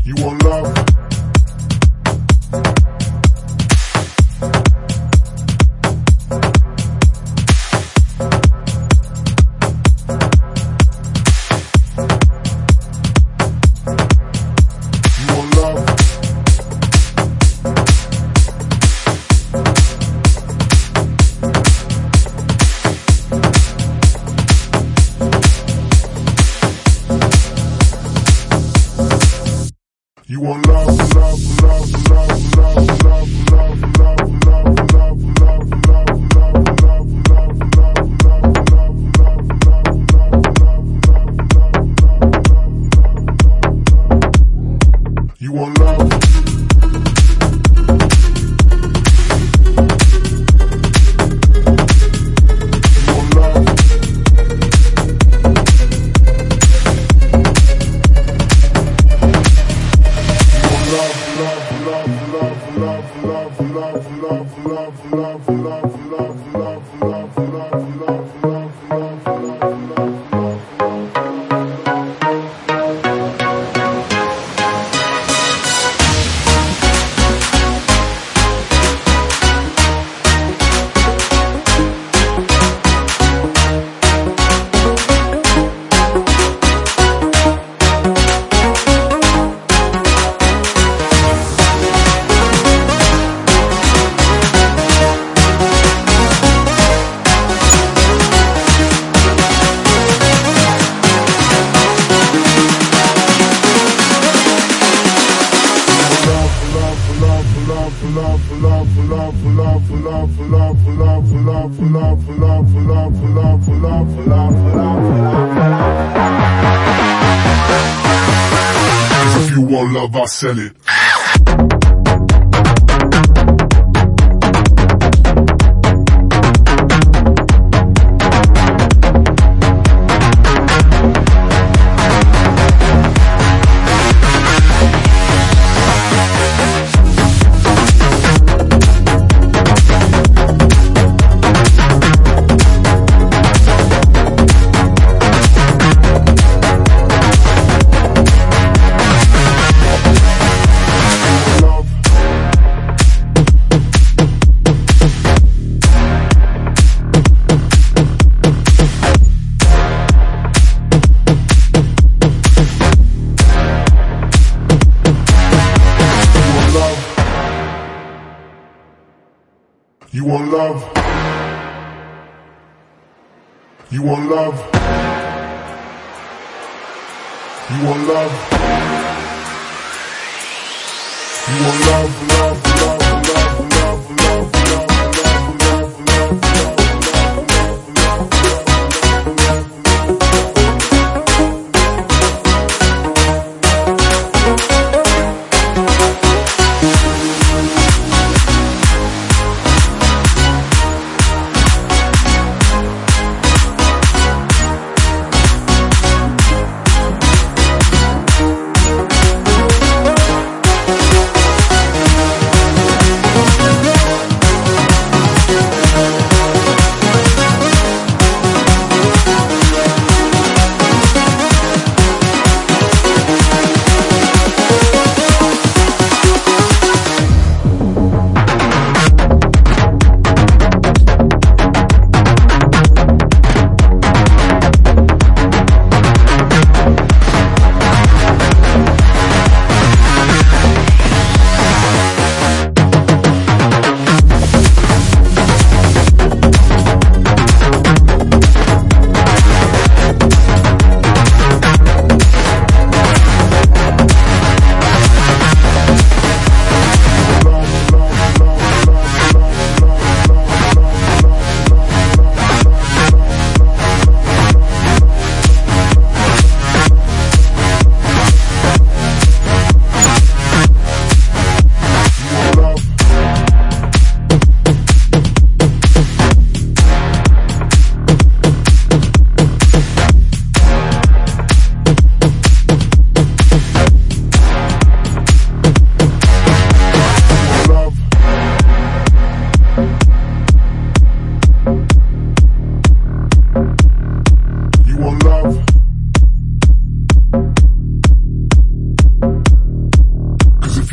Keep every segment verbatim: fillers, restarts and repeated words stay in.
You want love? You want love, love, love, love, love, love, love, love, love, love, love, love, love, love, love, love, love, you want love? If you want love, I'll sell it. You want love? You want love? You want love? You want love, love, love, love, love, love, love, love, love,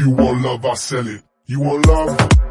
you want love, I sell it. You want love?